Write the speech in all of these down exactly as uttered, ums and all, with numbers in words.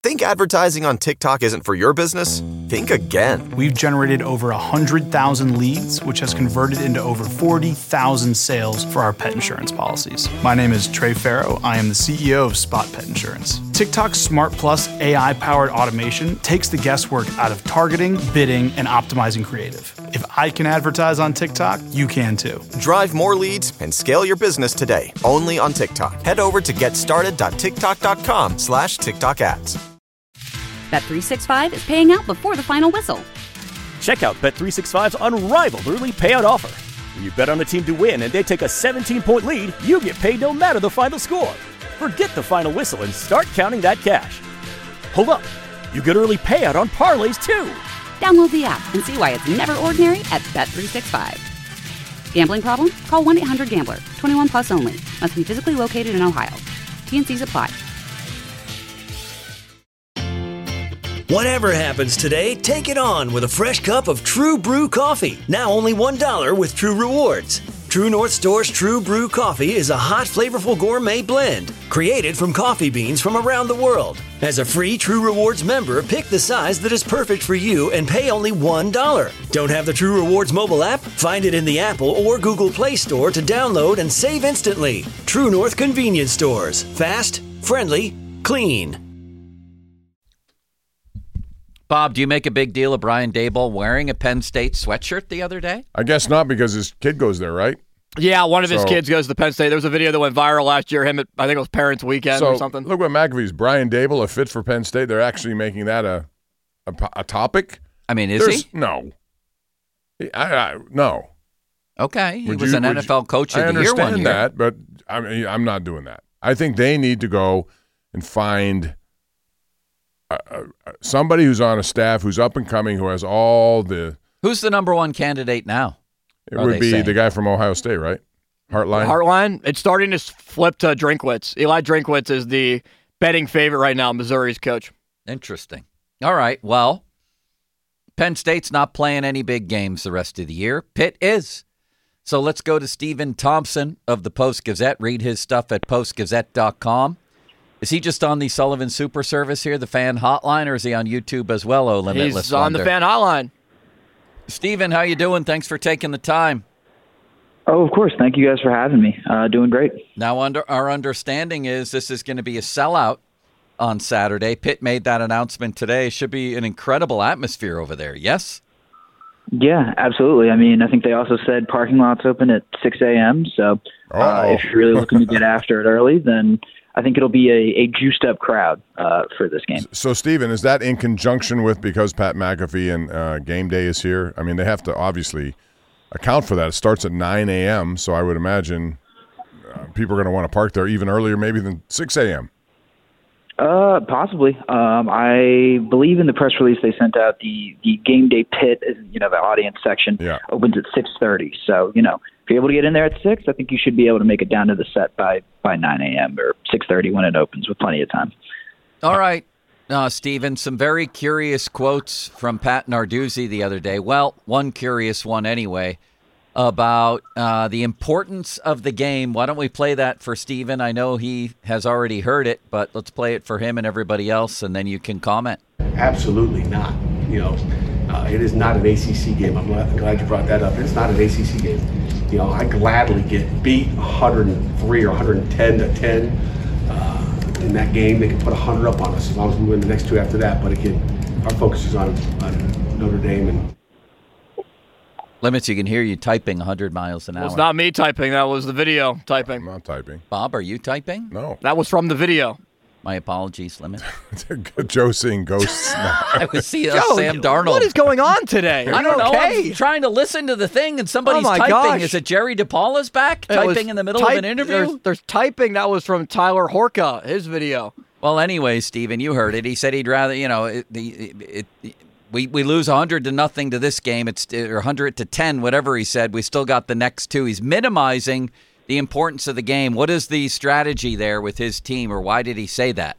Think advertising on TikTok isn't for your business? Think again. We've generated over one hundred thousand leads, which has converted into over forty thousand sales for our pet insurance policies. My name is Trey Farrow. I am the C E O of Spot Pet Insurance. TikTok's Smart Plus A I-powered automation takes the guesswork out of targeting, bidding, and optimizing creative. If I can advertise on TikTok, you can too. Drive more leads and scale your business today, only on TikTok. Head over to getstarted.tiktok.com slash TikTok ads. Bet three sixty-five is paying out before the final whistle. Check out Bet three sixty-five's unrivaled early payout offer. When you bet on a team to win and they take a seventeen-point lead, you get paid no matter the final score. Forget the final whistle and start counting that cash. Hold up. You get early payout on parlays, too. Download the app and see why it's never ordinary at Bet three sixty-five. Gambling problem? Call one eight hundred gambler. twenty-one plus only. Must be physically located in Ohio. T and Cs apply. Whatever happens today, take it on with a fresh cup of True Brew coffee. Now only one dollar with True Rewards. True North Store's True Brew coffee is a hot, flavorful gourmet blend created from coffee beans from around the world. As a free True Rewards member, pick the size that is perfect for you and pay only one dollar. Don't have the True Rewards mobile app? Find it in the Apple or Google Play Store to download and save instantly. True North Convenience Stores. Fast, friendly, clean. Bob, do you make a big deal of Brian Daboll wearing a Penn State sweatshirt the other day? I guess not, because his kid goes there, right? Yeah, one of his so, kids goes to Penn State. There was a video that went viral last year. Him at, I think it was Parents' Weekend so or something. Look what McAfee's Brian Daboll, a fit for Penn State. They're actually making that a a, a topic. I mean, is There's, he? No. I, I, no. Okay, he would was you, an N F L you, coach of I the year one year. I understand that, but I mean, I'm not doing that. I think they need to go and find uh, uh, somebody who's on a staff who's up and coming, who has all the. Who's the number one candidate now? It would be saying? the guy from Ohio State, right? Hartline. Hartline. It's starting to flip to Drinkwitz. Eli Drinkwitz is the betting favorite right now, Missouri's coach. Interesting. All right. Well, Penn State's not playing any big games the rest of the year. Pitt is. So let's go to Stephen Thompson of the Post-Gazette. Read his stuff at post gazette dot com. Is he just on the Sullivan Super Service here, the fan hotline, or is he on YouTube as well, Oh Limitless He's on Wonder? the fan hotline. Stephen, how you doing? Thanks for taking the time. Oh, of course. Thank you guys for having me. Uh, doing great. Now, under our understanding is this is going to be a sellout on Saturday. Pitt made that announcement today. Should be an incredible atmosphere over there, yes? Yeah, absolutely. I mean, I think they also said parking lots open at six a.m., so uh, if you're really looking to get after it early, then I think it'll be a, a juiced-up crowd uh, for this game. So, Stephen, is that in conjunction with, because Pat McAfee and uh, Game Day is here? I mean, they have to obviously account for that. It starts at nine a.m., so I would imagine uh, people are going to want to park there even earlier maybe than six a.m. Uh, possibly. Um, I believe in the press release they sent out, the, the Game Day Pit, you know, the audience section yeah. opens at six thirty. So, you know, if you're able to get in there at six, I think you should be able to make it down to the set by, by nine a.m. or six thirty when it opens, with plenty of time. All right, uh, Stephen, some very curious quotes from Pat Narduzzi the other day. Well, one curious one anyway, about uh, the importance of the game. Why don't we play that for Stephen? I know he has already heard it, but let's play it for him and everybody else, and then you can comment. Absolutely not. You know, uh, it is not an A C C game. I'm glad, glad you brought that up. It's not an A C C game. You know, I gladly get beat one hundred three or one hundred ten to ten uh, in that game. They can put one hundred up on us as long as we win the next two after that. But again, our focus is on, on Notre Dame. And Limits, you can hear you typing one hundred miles an hour. Well, it's not me typing. That was the video typing. I'm not typing. Bob, are you typing? No. That was from the video. My apologies, Limit. Joe seeing ghosts. I was seeing uh, Joe, Sam Darnold. What is going on today? I don't know. Okay? I'm trying to listen to the thing, and somebody's Oh my typing. gosh. Is it Jerry DePaula's back? It typing was in the middle type- of an interview? There's, there's typing. That was from Tyler Horka, his video. Well, anyway, Stephen, you heard it. He said he'd rather, you know, it, the it, it, we we lose one hundred to nothing to this game. It's or one hundred to ten, whatever he said. We still got the next two. He's minimizing the importance of the game. What is the strategy there with his team, or why did he say that?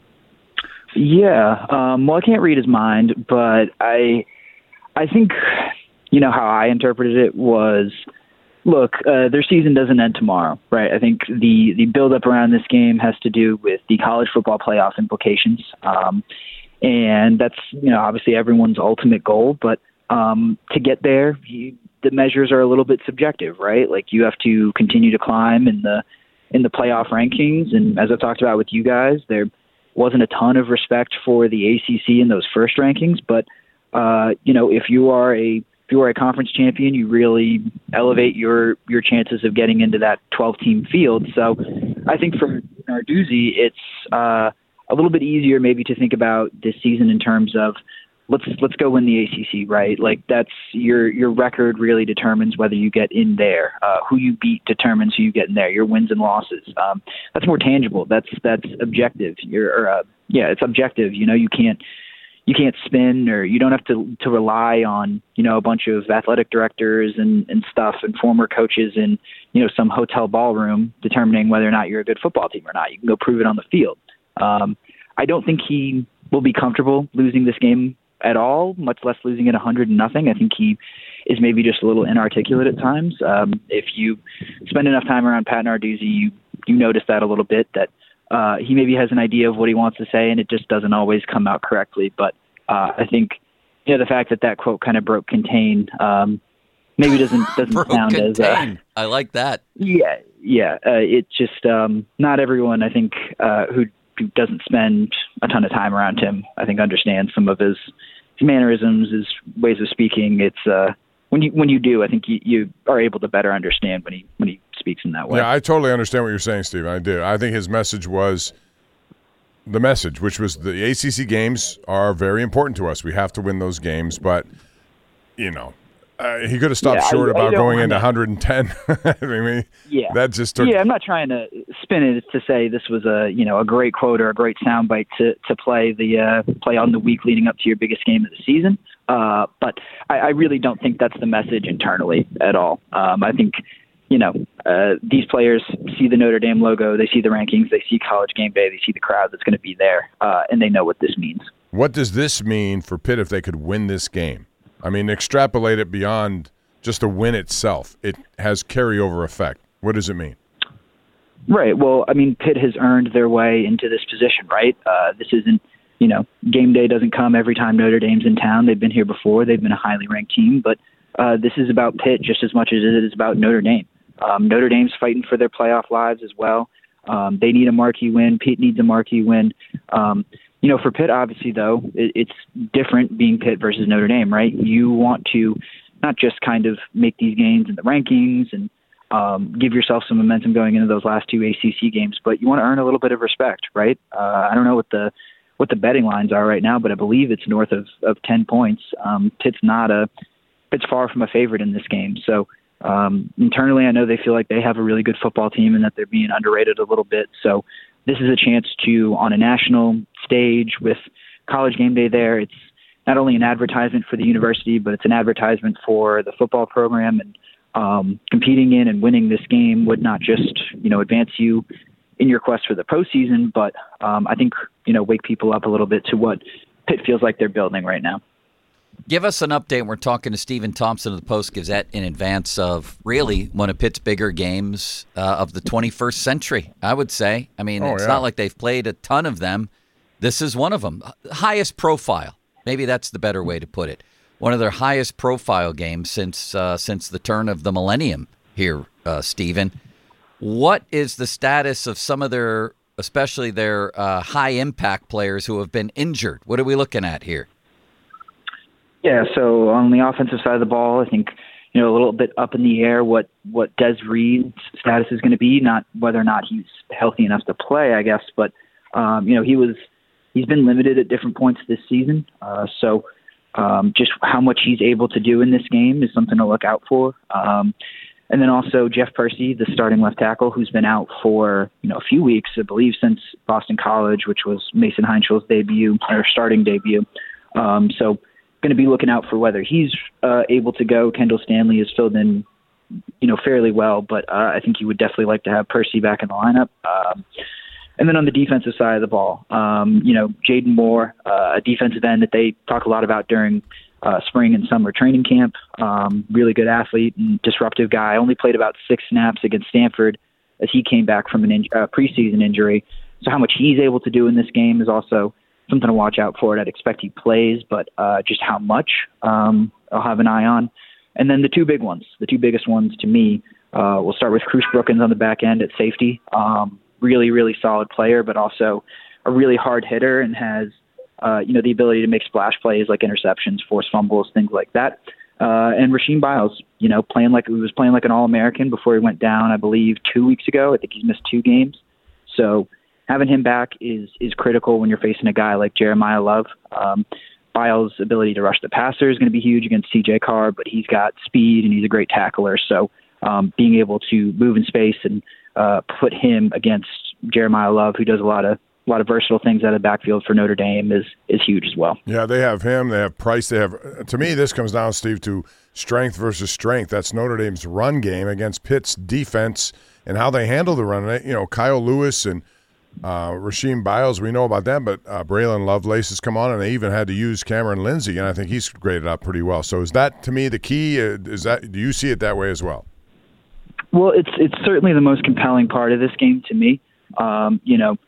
Yeah, um, well, I can't read his mind, but I, I think, you know, how I interpreted it was Look, uh, their season doesn't end tomorrow, right? I think the, the build-up around this game has to do with the college football playoff implications. Um, and that's, you know, obviously everyone's ultimate goal. But um, to get there, you, the measures are a little bit subjective, right? Like you have to continue to climb in the in the playoff rankings. And as I talked about with you guys, there wasn't a ton of respect for the A C C in those first rankings. But, uh, you know, if you are a If you are a conference champion, you really elevate your your chances of getting into that twelve-team field. So I think for Narduzzi, it's uh, a little bit easier maybe to think about this season in terms of let's let's go win the A C C, right? Like that's your your record really determines whether you get in there. Uh, who you beat determines who you get in there. Your wins and losses. Um, that's more tangible. That's that's objective. You're or, uh, yeah, it's objective. You know, you can't. You can't spin, or you don't have to to rely on, you know, a bunch of athletic directors and, and stuff and former coaches in, you know, some hotel ballroom determining whether or not you're a good football team or not. You can go prove it on the field. Um, I don't think he will be comfortable losing this game at all, much less losing it one hundred to nothing. I think he is maybe just a little inarticulate at times. Um, if you spend enough time around Pat Narduzzi, you, you notice that a little bit, that Uh, he maybe has an idea of what he wants to say, and it just doesn't always come out correctly. But uh, I think, you know, the fact that that quote kind of broke contain um, maybe doesn't doesn't broke sound contain. as. Uh, I like that. Yeah, yeah. Uh, it just um, not everyone, I think, uh, who, who doesn't spend a ton of time around him, I think, understands some of his, his mannerisms, his ways of speaking. It's uh, when you when you do, I think you, you are able to better understand when he when he speaks in that way. Yeah, I totally understand what you're saying, Steve. I do. I think his message was the message, which was the A C C games are very important to us. We have to win those games, but you know, uh, he could have stopped yeah, short I, about I going into wanna, one hundred ten. I mean, yeah, that just took. Yeah, I'm not trying to spin it to say this was a you know a great quote or a great soundbite to to play the uh, play on the week leading up to your biggest game of the season. Uh, but I, I really don't think that's the message internally at all. Um, I think. You know, uh, these players see the Notre Dame logo, they see the rankings, they see College Game Day, they see the crowd that's going to be there, uh, and they know what this means. What does this mean for Pitt if they could win this game? I mean, extrapolate it beyond just the win itself. It has carryover effect. What does it mean? Right. Well, I mean, Pitt has earned their way into this position, right? Uh, this isn't, you know, game day doesn't come every time Notre Dame's in town. They've been here before. They've been a highly ranked team, but uh, this is about Pitt just as much as it is about Notre Dame. Um, Notre Dame's fighting for their playoff lives as well. Um, they need a marquee win. Pitt needs a marquee win. Um, you know, for Pitt, obviously, though, it, it's different being Pitt versus Notre Dame, right? You want to not just kind of make these gains in the rankings and um, give yourself some momentum going into those last two A C C games, but you want to earn a little bit of respect, right? Uh, I don't know what the what the betting lines are right now, but I believe it's north of, of ten points. Um, Pitt's not a Pitt's far from a favorite in this game, so. Um, internally, I know they feel like they have a really good football team and that they're being underrated a little bit. So this is a chance to, on a national stage with College Game Day there, it's not only an advertisement for the university, but it's an advertisement for the football program. And um, competing in and winning this game would not just, you know, advance you in your quest for the postseason, but um, I think, you know, wake people up a little bit to what Pitt feels like they're building right now. Give us an update. We're talking to Stephen Thompson of the Post-Gazette in advance of really one of Pitt's bigger games uh, of the twenty-first century, I would say. I mean, oh, it's yeah. not like they've played a ton of them. This is one of them. Highest profile. Maybe that's the better way to put it. One of their highest profile games since uh, since the turn of the millennium here, uh, Stephen. What is the status of some of their, especially their uh, high-impact players who have been injured? What are we looking at here? Yeah, so on the offensive side of the ball, I think, you know, a little bit up in the air what, what Des Reed's status is going to be, not whether or not he's healthy enough to play, I guess, but, um, you know, he was, he's been limited at different points this season. Uh, so um, just how much he's able to do in this game is something to look out for. Um, and then also Jeff Percy, the starting left tackle, who's been out for, you know, a few weeks, I believe, since Boston College, which was Mason Heinschel's debut, or starting debut. Um, so, going to be looking out for whether he's uh, able to go. Kendall Stanley is filled in, you know, fairly well, but uh, I think you would definitely like to have Percy back in the lineup. Um, and then on the defensive side of the ball, um, you know, Jaden Moore, uh, a defensive end that they talk a lot about during uh, spring and summer training camp. Um, really good athlete and disruptive guy. Only played about six snaps against Stanford as he came back from an in- uh, preseason injury. So how much he's able to do in this game is also something to watch out for. I'd expect he plays, but uh, just how much um, I'll have an eye on. And then the two big ones, the two biggest ones to me, uh, we'll start with Cruz Brookins on the back end at safety. Um, really, really solid player, but also a really hard hitter and has, uh, you know, the ability to make splash plays like interceptions, forced fumbles, things like that. Uh, and Rasheem Biles, you know, playing like he was playing like an All-American before he went down, I believe, two weeks ago. I think he's missed two games. So having him back is is critical when you're facing a guy like Jeremiah Love. Um, Biles' ability to rush the passer is going to be huge against C J Carr, but he's got speed and he's a great tackler. So um, being able to move in space and uh, put him against Jeremiah Love, who does a lot of a lot of versatile things out of the backfield for Notre Dame, is is huge as well. Yeah, they have him. They have Price. They have. To me, this comes down, Steve, to strength versus strength. That's Notre Dame's run game against Pitt's defense and how they handle the run. You know, Kyle Lewis and uh, Rasheem Biles, we know about them, but uh, Braylon Lovelace has come on, and they even had to use Cameron Lindsay, and I think he's graded out pretty well. So is that, to me, the key? Is that, do you see it that way as well? Well, it's it's certainly the most compelling part of this game to me. Um, you know,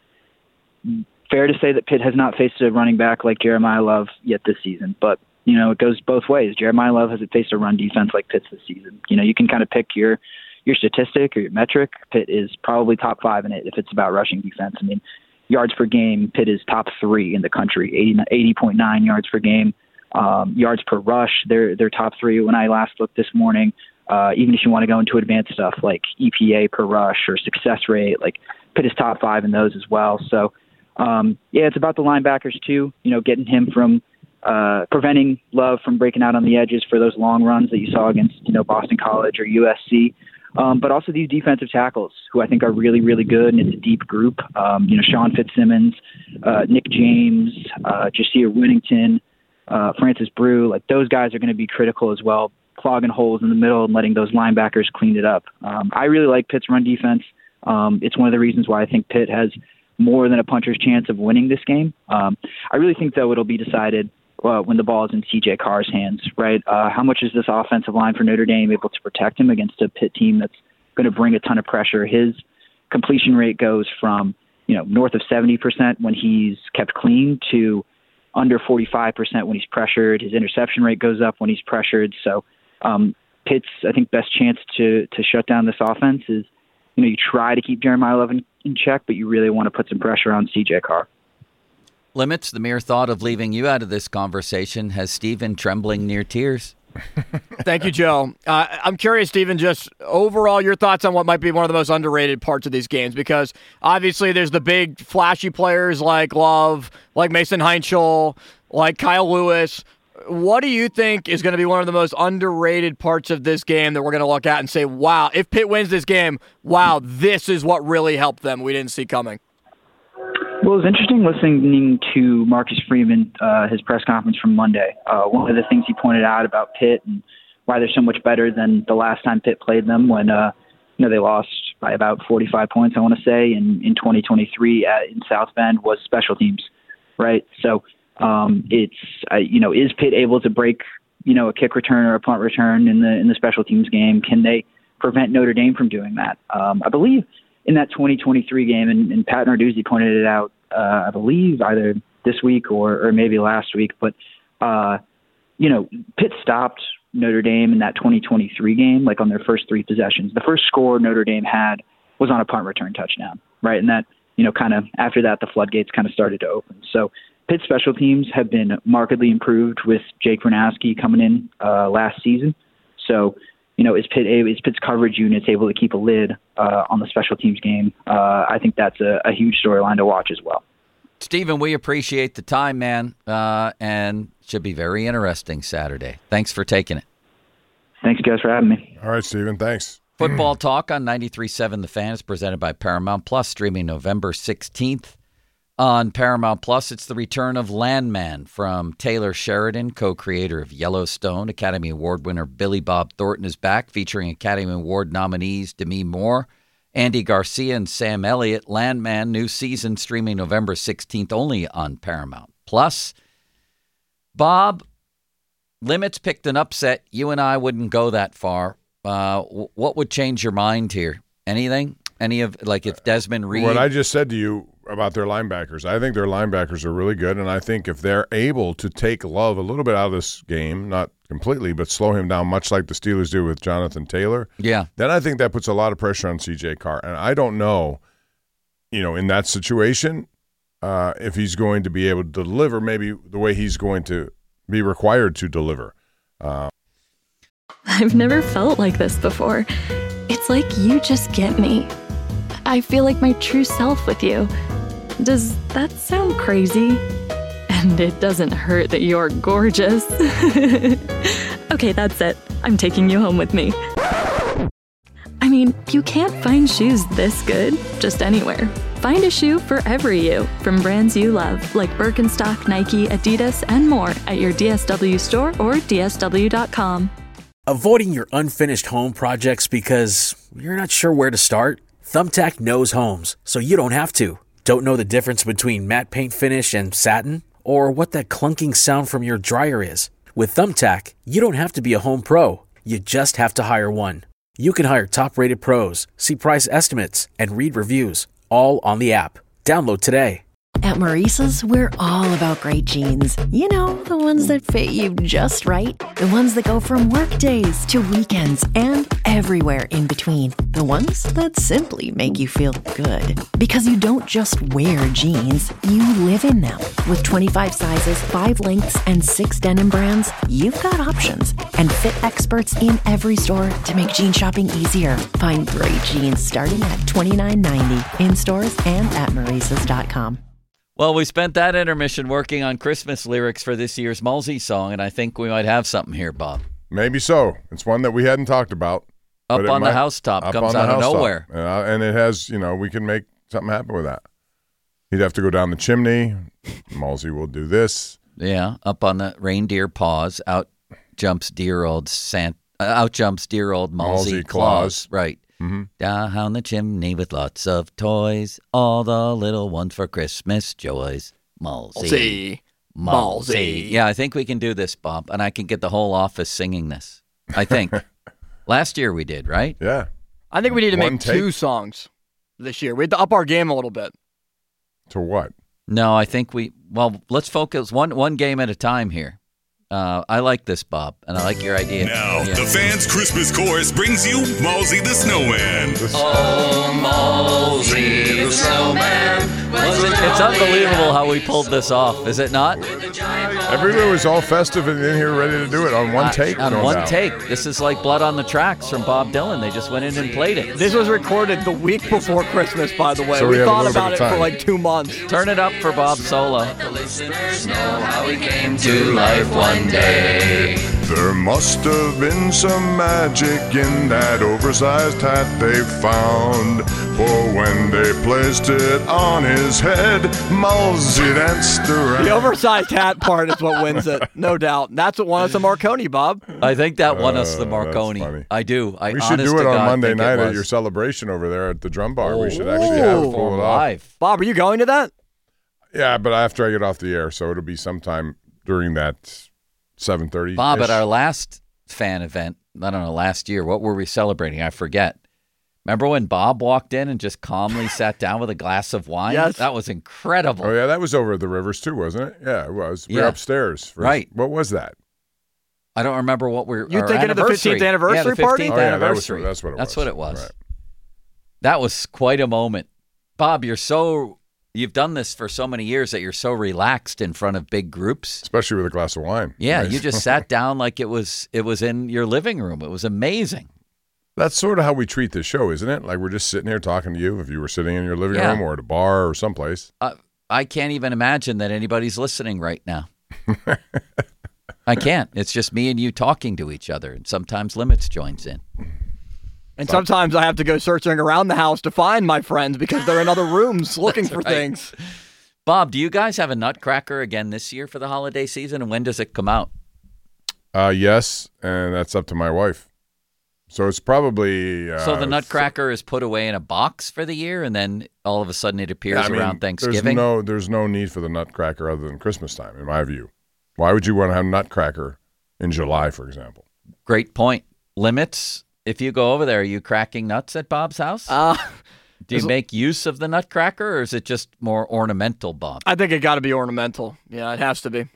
fair to say that Pitt has not faced a running back like Jeremiah Love yet this season, but, you know, it goes both ways. Jeremiah Love hasn't faced a run defense like Pitt's this season. You know, you can kind of pick your your statistic or your metric. Pitt is probably top five in it if it's about rushing defense. I mean, yards per game, Pitt is top three in the country, eighty point nine yards per game. Um, yards per rush, they're, they're top three. When I last looked this morning, uh, even if you want to go into advanced stuff like E P A per rush or success rate, like Pitt is top five in those as well. So, um, yeah, it's about the linebackers too, you know, getting him from uh, preventing Love from breaking out on the edges for those long runs that you saw against, you know, Boston College or U S C. Um, but also these defensive tackles who I think are really, really good, and it's a deep group. Um, you know, Sean Fitzsimmons, uh, Nick James, uh, Jasir Whittington, uh, Francis Brew, like those guys are going to be critical as well, clogging holes in the middle and letting those linebackers clean it up. Um, I really like Pitt's run defense. Um, it's one of the reasons why I think Pitt has more than a puncher's chance of winning this game. Um, I really think, though, it'll be decided uh, when the ball is in C J Carr's hands, right? Uh, how much is this offensive line for Notre Dame able to protect him against a Pitt team that's going to bring a ton of pressure? His completion rate goes from, you know, north of seventy percent when he's kept clean to under forty-five percent when he's pressured. His interception rate goes up when he's pressured. So um, Pitt's, I think, best chance to to shut down this offense is, you know, you try to keep Jeremiah Love in, in check, but you really want to put some pressure on C J Carr. Limits, the mere thought of leaving you out of this conversation has Stephen trembling near tears. Thank you, Joe. Uh, I'm curious, Stephen, just overall your thoughts on what might be one of the most underrated parts of these games, because obviously there's the big flashy players like Love, like Mason Heinschel, like Kyle Lewis. What do you think is going to be one of the most underrated parts of this game that we're going to look at and say, wow, if Pitt wins this game, wow, this is what really helped them we didn't see coming? Well, it was interesting listening to Marcus Freeman, uh, his press conference from Monday. Uh, one of the things he pointed out about Pitt and why they're so much better than the last time Pitt played them when uh, you know they lost by about forty-five points, I want to say, in, in twenty twenty-three at, in South Bend was special teams, right? So um, it's, uh, you know, is Pitt able to break, you know, a kick return or a punt return in the in the special teams game? Can they prevent Notre Dame from doing that? Um, I believe in that twenty twenty-three game, and, and Pat Narduzzi pointed it out, uh, I believe either this week or, or maybe last week, but, uh, you know, Pitt stopped Notre Dame in that twenty twenty-three game, like on their first three possessions. The first score Notre Dame had was on a punt return touchdown, right? And that, you know, kind of after that, the floodgates kind of started to open. So Pitt's special teams have been markedly improved with Jake Bernowski coming in uh, last season. So, you know, is Pitt is Pitt's coverage units able to keep a lid uh, on the special teams game? Uh, I think that's a, a huge storyline to watch as well. Stephen, we appreciate the time, man, uh, and should be very interesting Saturday. Thanks for taking it. Thanks, guys, for having me. All right, Stephen, thanks. Football Talk on ninety-three point seven The Fan is presented by Paramount Plus, streaming November sixteenth. On Paramount Plus, it's the return of Landman from Taylor Sheridan, co-creator of Yellowstone. Academy Award winner Billy Bob Thornton is back, featuring Academy Award nominees Demi Moore, Andy Garcia, and Sam Elliott. Landman, new season, streaming November sixteenth, only on Paramount Plus. Bob, Limits picked an upset. You and I wouldn't go that far. Uh, w- what would change your mind here? Anything? Any of, like, if Desmond Reed? What I just said to you about their linebackers, I think their linebackers are really good, and I think if they're able to take Love a little bit out of this game, not completely, but slow him down, much like the Steelers do with Jonathan Taylor, yeah, then I think that puts a lot of pressure on C J Carr. And I don't know, you know, in that situation, uh, if he's going to be able to deliver maybe the way he's going to be required to deliver. Uh, I've never felt like this before. It's like you just get me. I feel like my true self with you. Does that sound crazy? And it doesn't hurt that you're gorgeous. Okay, that's it. I'm taking you home with me. I mean, you can't find shoes this good just anywhere. Find a shoe for every you from brands you love, like Birkenstock, Nike, Adidas, and more at your D S W store or D S W dot com. Avoiding your unfinished home projects because you're not sure where to start? Thumbtack knows homes, so you don't have to. Don't know the difference between matte paint finish and satin? Or what that clunking sound from your dryer is? With Thumbtack, you don't have to be a home pro. You just have to hire one. You can hire top-rated pros, see price estimates, and read reviews, all on the app. Download today. At Maurice's, we're all about great jeans. You know, the ones that fit you just right. The ones that go from work days to weekends and everywhere in between. The ones that simply make you feel good. Because you don't just wear jeans, you live in them. With twenty-five sizes, five lengths, and six denim brands, you've got options. And fit experts in every store to make jean shopping easier. Find great jeans starting at twenty-nine ninety in stores and at Maurices dot com. Well, we spent that intermission working on Christmas lyrics for this year's Mulsey song, and I think we might have something here, Bob. Maybe so. It's one that we hadn't talked about. Up on might, the housetop, up comes on out of housetop. nowhere. And, uh, and it has, you know, we can make something happen with that. He'd have to go down the chimney. Mulsey will do this. Yeah, up on the reindeer paws, out jumps dear old Sant, uh, out jumps dear old Mulsey, Mulsey Claus. Claus. Right. Mm-hmm. Down the chimney with lots of toys, all the little ones for Christmas joys. Mulsey. Mulsey. Mulsey. Yeah, I think we can do this, Bob, and I can get the whole office singing this. I think. Last year we did, right? Yeah. I think we need to One make take. two songs this year. We have to up our game a little bit. To what? No, I think we, well, let's focus one one game at a time here. Uh, I like this, Bob, and I like your idea. Now, Yeah. the fans' Christmas chorus brings you Mulsey the Snowman. Oh, Mulsey the Snowman. It's unbelievable how we pulled this off, is it not? Everybody was all festive and in here ready to do it on one Uh, take. on no one doubt. take. This is like Blood on the Tracks from Bob Dylan. They just went in and played it. This was recorded the week before Christmas, by the way. So we we had a thought little bit about of it for time. like two months. Turn it up for Bob Solo. The listeners know how we came to life one day. There must have been some magic in that oversized hat they found. For when they placed it on his head, Mulsey danced around. The oversized hat part is what wins it, no doubt. That's what won us the Marconi, Bob. I think that won us the Uh, Marconi. that's funny. I do. I we should honest do to it on God Monday think it night at was. your celebration over there at the drum bar. Oh, we should actually have it Ooh. pull it off. Live. Bob, are you going to that? Yeah, but after I get off the air, so it'll be sometime during that seven thirty. Bob, at our last fan event, I don't know, last year, what were we celebrating? I forget. Remember when Bob walked in and just calmly sat down with a glass of wine? Yes. That was incredible. Oh yeah, that was over at the Rivers too, wasn't it? Yeah, it was. We were Yeah. upstairs. For, Right. What was that? I don't remember what we're. You our thinking of the anniversary. fifteenth anniversary yeah, the party? fifteenth Oh, yeah, that was- anniversary. that's what it That's was. what it was. Right. That was quite a moment. Bob, you're so. You've done this for so many years that you're so relaxed in front of big groups. Especially with a glass of wine. Yeah, Nice. you just sat down like it was it was in your living room. It was amazing. That's sort of how we treat this show, isn't it? Like we're just sitting here talking to you if you were sitting in your living Yeah. room or at a bar or someplace. Uh, I can't even imagine that anybody's listening right now. I can't. It's just me and you talking to each other, and sometimes Limits joins in. And sometimes I have to go searching around the house to find my friends because they're in other rooms looking for right. things. Bob, do you guys have a Nutcracker again this year for the holiday season, and when does it come out? Uh, yes, and that's up to my wife. So it's probably. Uh, So the Nutcracker is put away in a box for the year, and then all of a sudden it appears Yeah, I mean, around Thanksgiving? There's no, there's no need for the Nutcracker other than Christmas time, in my view. Why would you want to have Nutcracker in July, for example. Great point. Limits. If you go over there, are you cracking nuts at Bob's house? Uh, Do you make use of the nutcracker, or is it just more ornamental, Bob? I think it got to be ornamental. Yeah, it has to be.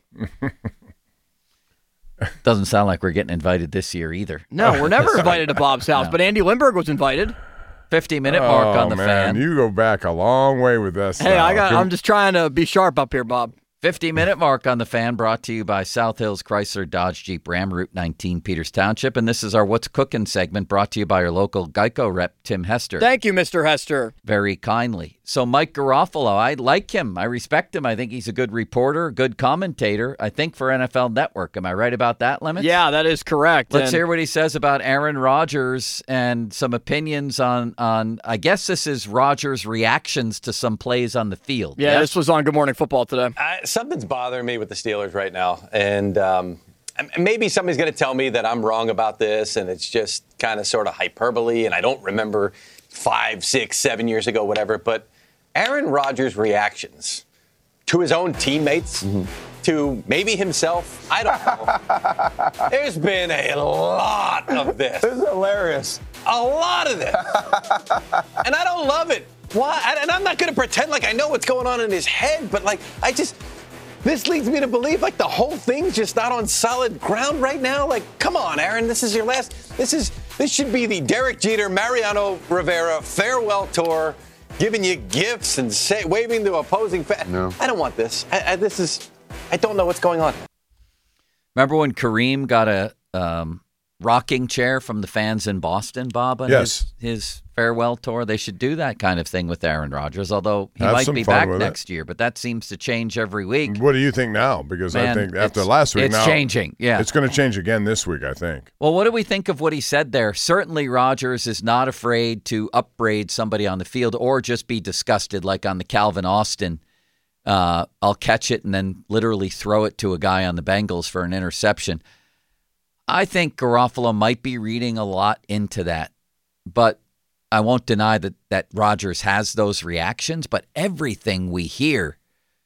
Doesn't sound like we're getting invited this year either. No, we're never invited to Bob's house, No. but Andy Lindbergh was invited. fifty-minute mark oh, on the man, fan. You go back a long way with this. Hey, now. I got. Can- I'm just trying to be sharp up here, Bob. fifty-minute mark on the fan, brought to you by South Hills Chrysler Dodge Jeep Ram, Route nineteen, Peters Township. And this is our What's Cooking segment, brought to you by our local Geico rep, Tim Hester. Thank you, Mister Hester. Very kindly. So Mike Garofalo, I like him. I respect him. I think he's a good reporter, good commentator, I think, for N F L Network. Am I right about that, Lemons? Yeah, that is correct. Let's And- hear what he says about Aaron Rodgers and some opinions on, on, I guess this is Rodgers' reactions to some plays on the field. Yeah, yes? this was on Good Morning Football today. I, something's bothering me with the Steelers right now. And um, maybe somebody's going to tell me that I'm wrong about this and it's just kind of sort of hyperbole and I don't remember five, six, seven years ago, whatever. But Aaron Rodgers' reactions to his own teammates, mm-hmm. to maybe himself, I don't know. There's been a lot of this. This is hilarious. A lot of this. And I don't love it. Why? And I'm not going to pretend like I know what's going on in his head, but like, I just, this leads me to believe like the whole thing's just not on solid ground right now. Like, come on, Aaron, this is your last, this is, this should be the Derek Jeter, Mariano Rivera farewell tour, giving you gifts and say, waving to opposing fans. No. I don't want this. I, I, this is, I don't know what's going on. Remember when Kareem got a um, rocking chair from the fans in Boston, Bob, on yes. his, his farewell tour? They should do that kind of thing with Aaron Rodgers, although he Have might some be fun back with next it. year, but that seems to change every week. What do you think now? Because Man, I think after it's- last week it's now. changing, yeah. It's going to change again this week, I think. Well, what do we think of what he said there? Certainly Rodgers is not afraid to upbraid somebody on the field or just be disgusted like on the Calvin Austin. Uh, I'll catch it and then literally throw it to a guy on the Bengals for an interception. I think Garofalo might be reading a lot into that, but I won't deny that, that Rodgers has those reactions. But everything we hear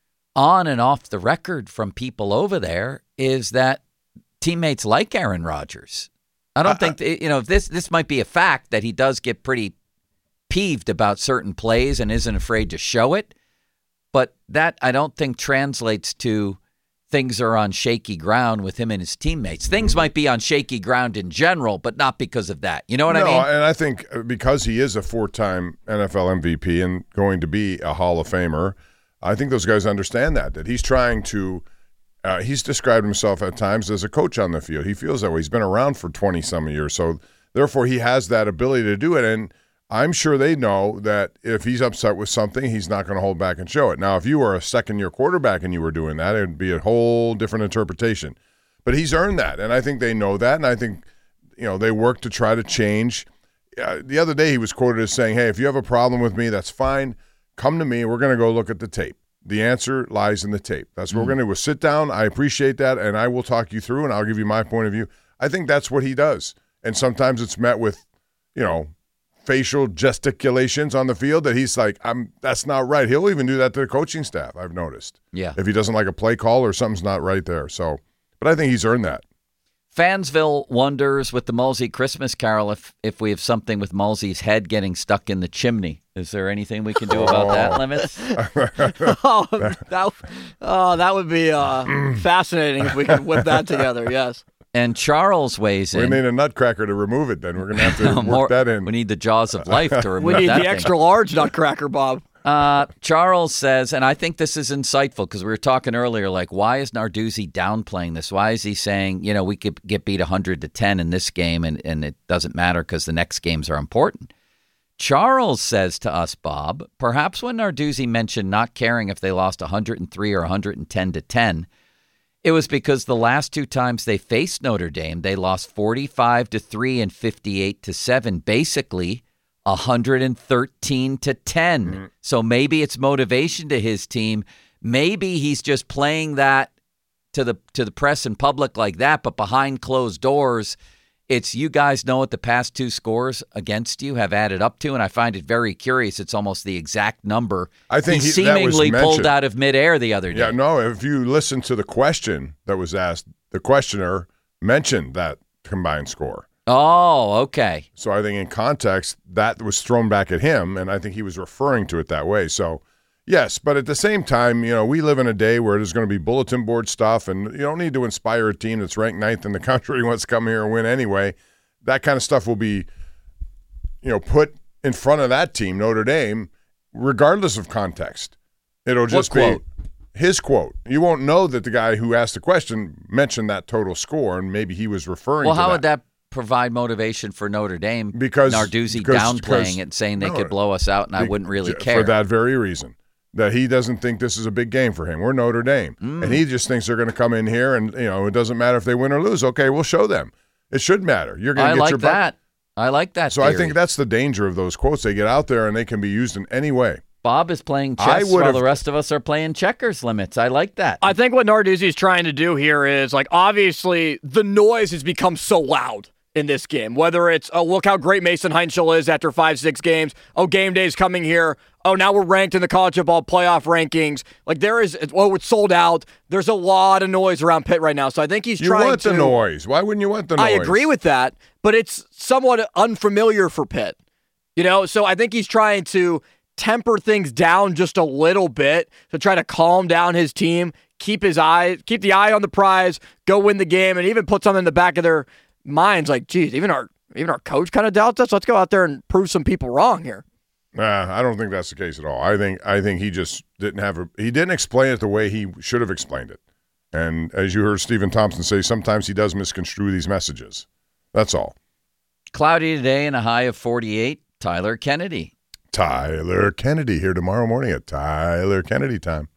on and off the record from people over there is that teammates like Aaron Rodgers. I don't think, you know, this this might be a fact that he does get pretty peeved about certain plays and isn't afraid to show it. But that, I don't think, translates to things are on shaky ground with him and his teammates. Things might be on shaky ground in general, but not because of that. You know what no, I mean? and I think because he is a four-time N F L M V P and going to be a Hall of Famer, I think those guys understand that, that he's trying to uh, – he's described himself at times as a coach on the field. He feels that way. He's been around for twenty-some years, so therefore he has that ability to do it, and I'm sure they know that if he's upset with something, he's not going to hold back and show it. Now, if you were a second-year quarterback and you were doing that, it would be a whole different interpretation. But he's earned that, and I think they know that, and I think you know they work to try to change. Uh, the other day he was quoted as saying, hey, if you have a problem with me, that's fine. Come to me. We're going to go look at the tape. The answer lies in the tape. That's what mm. we're going to do. We'll sit down. I appreciate that, and I will talk you through, and I'll give you my point of view. I think that's what he does. And sometimes it's met with, you know, facial gesticulations on the field that he's like, I'm. That's not right. He'll even do that to the coaching staff, I've noticed. Yeah. If he doesn't like a play call or something's not right there. So, but I think he's earned that. Fansville wonders with the Mulsey Christmas Carol if, if we have something with Mulsey's head getting stuck in the chimney. Is there anything we can do about that, Limits? oh, that, oh, that would be uh, fascinating if we could whip that together, yes. And Charles weighs in. We need a nutcracker to remove it then. We're going to have to work More, that in. We need the jaws of life to remove We need that the thing. extra large nutcracker, Bob. Uh, Charles says, and I think this is insightful because we were talking earlier, like, why is Narduzzi downplaying this? Why is he saying, you know, we could get beat one hundred to ten in this game and, and it doesn't matter because the next games are important? Charles says to us, Bob, perhaps when Narduzzi mentioned not caring if they lost one hundred three or one hundred ten to ten, it was because the last two times they faced Notre Dame, they lost forty-five to three and fifty-eight to seven, basically one hundred thirteen to ten. Mm-hmm. So maybe it's motivation to his team. Maybe he's just playing that to the to the press and public like that, but behind closed doors, it's you guys know what the past two scores against you have added up to, and I find it very curious. It's almost the exact number I think he he, that was seemingly pulled mentioned. out of midair the other day. Yeah, no, if you listen to the question that was asked, the questioner mentioned that combined score. Oh, okay. So I think in context, that was thrown back at him, and I think he was referring to it that way. So, yes, but at the same time, you know, we live in a day where there's going to be bulletin board stuff, and you don't need to inspire a team that's ranked ninth in the country who wants to come here and win anyway. That kind of stuff will be, you know, put in front of that team, Notre Dame, regardless of context. It'll just be his quote. You won't know that the guy who asked the question mentioned that total score, and maybe he was referring well, to that. Well, how would that provide motivation for Notre Dame? Because Narduzzi because, downplaying because, it, saying they no, could blow us out, and I wouldn't really care. For that very reason, that he doesn't think this is a big game for him. We're Notre Dame. Mm. And he just thinks they're going to come in here, and you know it doesn't matter if they win or lose. Okay, we'll show them. It should matter. You're going I to get like your that. Buck. I like that So theory. I think that's the danger of those quotes. They get out there, and they can be used in any way. Bob is playing chess while the rest of us are playing checkers limits. I like that. I think what Narduzzi is trying to do here is, like, obviously the noise has become so loud in this game. Whether it's, oh, look how great Mason Heinschel is after five, six games. Oh, game day's coming here. Oh, now we're ranked in the college football playoff rankings. Like, there is, oh, it's sold out. There's a lot of noise around Pitt right now. So I think he's you trying to. You want the noise. Why wouldn't you want the noise? I agree with that, but it's somewhat unfamiliar for Pitt. You know, so I think he's trying to temper things down just a little bit to try to calm down his team, keep his eye, keep the eye on the prize, go win the game, and even put something in the back of their minds like, geez, even our even our coach kind of doubts us. Let's go out there and prove some people wrong here. Nah, I don't think that's the case at all. I think I think he just didn't have a he didn't explain it the way he should have explained it. And as you heard Stephen Thompson say, sometimes he does misconstrue these messages. That's all. Cloudy today and a high of forty-eight. Tyler Kennedy. Tyler Kennedy here tomorrow morning at Tyler Kennedy time.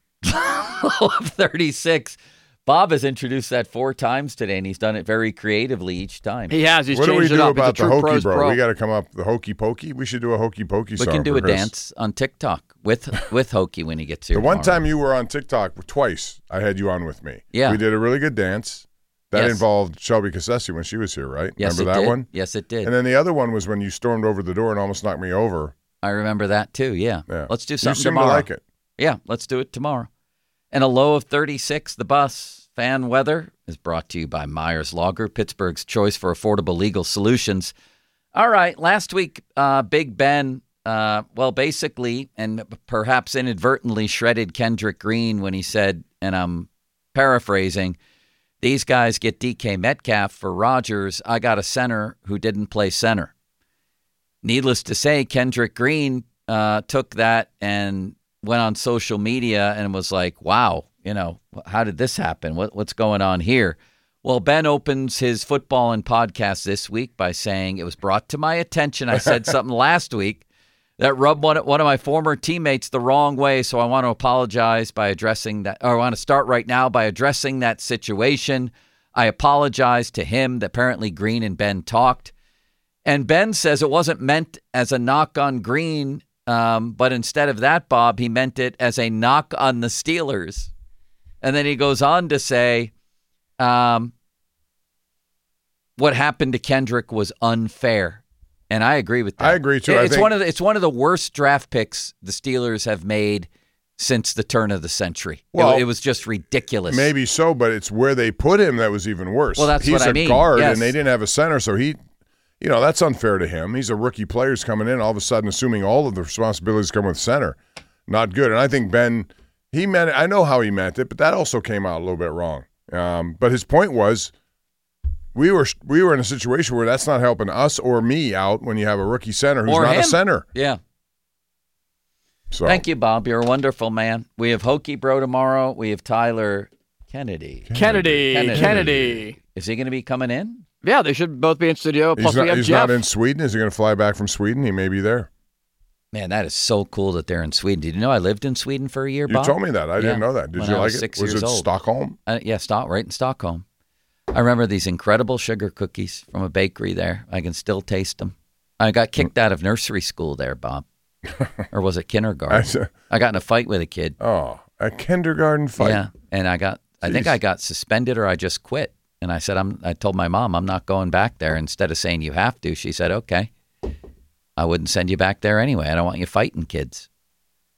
thirty-six. Bob has introduced that four times today, and he's done it very creatively each time. He has. He's what changed do we do it up. about the hokey bro? Pro. We got to come up the hokey pokey. We should do a hokey pokey song. We can do for a Chris. dance on TikTok with with Hokey when he gets here. The one tomorrow. time you were on TikTok twice, I had you on with me. Yeah, we did a really good dance. That yes. involved Shelby Cassesi when she was here, right? Yes, remember it that did. one? Yes, it did. And then the other one was when you stormed over the door and almost knocked me over. I remember that too. Yeah. yeah. Let's do something you seem tomorrow. To like it. Yeah, let's do it tomorrow. And a low of thirty-six. The bus fan weather is brought to you by Myers Law Group, Pittsburgh's choice for affordable legal solutions. All right, last week, uh, Big Ben, uh, well, basically, and perhaps inadvertently shredded Kendrick Green when he said, and I'm paraphrasing, these guys get D K Metcalf for Rodgers. I got a center who didn't play center. Needless to say, Kendrick Green uh, took that and went on social media and was like, wow, you know, how did this happen? What, what's going on here? Well, Ben opens his football and podcast this week by saying, it was brought to my attention. I said something last week that rubbed one, one of my former teammates the wrong way. So I want to apologize by addressing that, or I want to start right now by addressing that situation. I apologize to him that apparently Green and Ben talked. And Ben says it wasn't meant as a knock on Green, um, but instead of that, Bob, he meant it as a knock on the Steelers. And then he goes on to say, um, what happened to Kendrick was unfair. And I agree with that. I agree, too. It's, I think- one of the, it's one of the worst draft picks the Steelers have made since the turn of the century. Well, it, it was just ridiculous. Maybe so, but it's where they put him that was even worse. Well, that's He's what I a mean. guard, Yes. and they didn't have a center, so he, you know, that's unfair to him. He's a rookie player who's coming in, all of a sudden assuming all of the responsibilities come with center. Not good. And I think Ben, he meant it. I know how he meant it, but that also came out a little bit wrong. Um, but his point was, we were we were in a situation where that's not helping us or me out when you have a rookie center who's Or not him. a center. Yeah. So Thank you, Bob. You're a wonderful man. We have Hokey Bro tomorrow. We have Tyler Kennedy. Kennedy. Kennedy. Kennedy. Is he going to be coming in? Yeah, they should both be in studio. Plus, He's, not, we have he's Jeff. not in Sweden. Is he going to fly back from Sweden? He may be there. Man, that is so cool that they're in Sweden. Did you know I lived in Sweden for a year, You Bob? told me that. I didn't Yeah. know that. Did When you I like was it? six Was years it old. Stockholm? Uh, yeah, Stock, right in Stockholm. I remember these incredible sugar cookies from a bakery there. I can still taste them. I got kicked out of nursery school there, Bob. Or was it kindergarten? I got in a fight with a kid. Oh, a kindergarten fight. Yeah, and I got, I think Jeez. I got suspended or I just quit. And I said, I'm. I told my mom I'm not going back there. Instead of saying you have to, she said, okay. I wouldn't send you back there anyway. I don't want you fighting kids.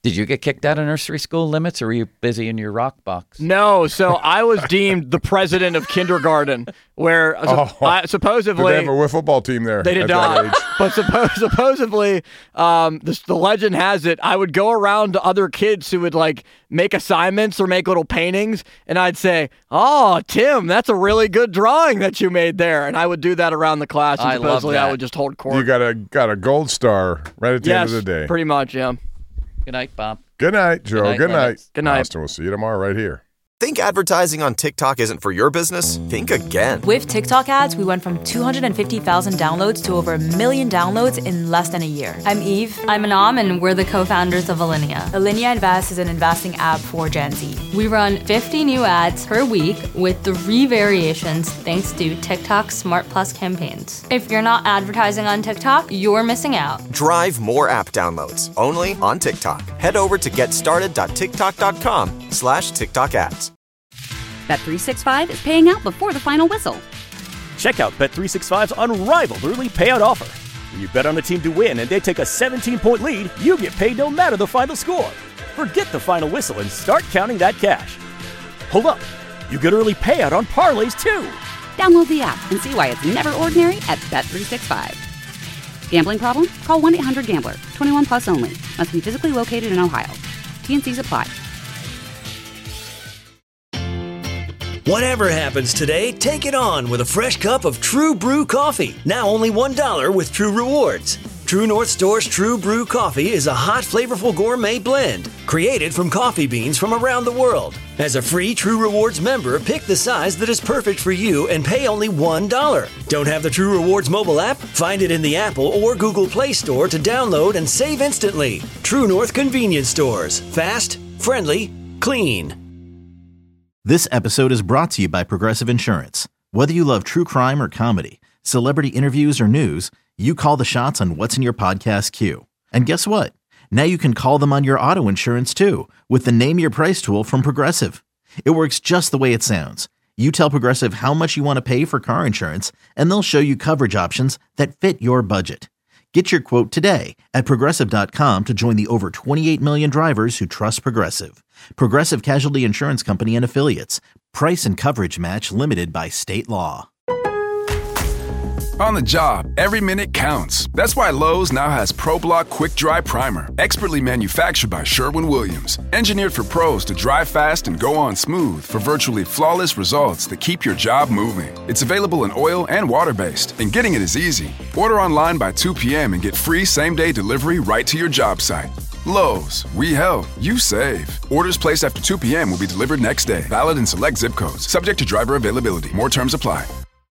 Did you get kicked out of nursery school limits, or were you busy in your rock box? No, so I was deemed the president of kindergarten, where Oh. I, supposedly Did they have a football team there? they did at that not. age? But suppo- supposedly, um, this, the legend has it, I would go around to other kids who would like make assignments or make little paintings, and I'd say, "Oh, Tim, that's a really good drawing that you made there," and I would do that around the class, and I love supposedly I that. would just hold court. You got a got a gold star right at the yes, end of the day. pretty much, yeah. Good night, Bob. Good night, Joe. night, Good night. Lennox. Good night. Austin, we'll see you tomorrow right here. Think advertising on TikTok isn't for your business? Think again. With TikTok ads, we went from two hundred fifty thousand downloads to over a million downloads in less than a year. I'm Eve. I'm Anam, and we're the co-founders of Alinea. Alinea Invest is an investing app for Gen Z. We run fifty new ads per week with three variations thanks to TikTok's Smart Plus campaigns. If you're not advertising on TikTok, you're missing out. Drive more app downloads only on TikTok. Head over to getstarted.tiktok.com slash TikTok ads. Bet three sixty-five is paying out before the final whistle. Check out Bet three sixty-five's unrivaled early payout offer. When you bet on a team to win and they take a seventeen-point lead, you get paid no matter the final score. Forget the final whistle and start counting that cash. Hold up. You get early payout on parlays, too. Download the app and see why it's never ordinary at Bet three sixty-five. Gambling problem? Call one eight hundred gambler. twenty-one plus only. Must be physically located in Ohio. T N Cs apply. Whatever happens today, take it on with a fresh cup of True Brew coffee. Now only one dollar with True Rewards. True North Store's True Brew coffee is a hot, flavorful gourmet blend created from coffee beans from around the world. As a free True Rewards member, pick the size that is perfect for you and pay only one dollar. Don't have the True Rewards mobile app? Find it in the Apple or Google Play Store to download and save instantly. True North Convenience Stores. Fast, friendly, clean. This episode is brought to you by Progressive Insurance. Whether you love true crime or comedy, celebrity interviews or news, you call the shots on what's in your podcast queue. And guess what? Now you can call them on your auto insurance too with the Name Your Price tool from Progressive. It works just the way it sounds. You tell Progressive how much you want to pay for car insurance, and they'll show you coverage options that fit your budget. Get your quote today at Progressive dot com to join the over twenty-eight million drivers who trust Progressive. Progressive Casualty Insurance Company and Affiliates. Price and coverage match limited by state law. On the job, every minute counts. That's why Lowe's now has ProBlock Quick Dry Primer, expertly manufactured by Sherwin-Williams. Engineered for pros to dry fast and go on smooth for virtually flawless results that keep your job moving. It's available in oil and water-based, and getting it is easy. Order online by two p.m. and get free same-day delivery right to your job site. Lowe's, we help, you save. Orders placed after two p.m. will be delivered next day. Valid in select zip codes. Subject to driver availability. More terms apply.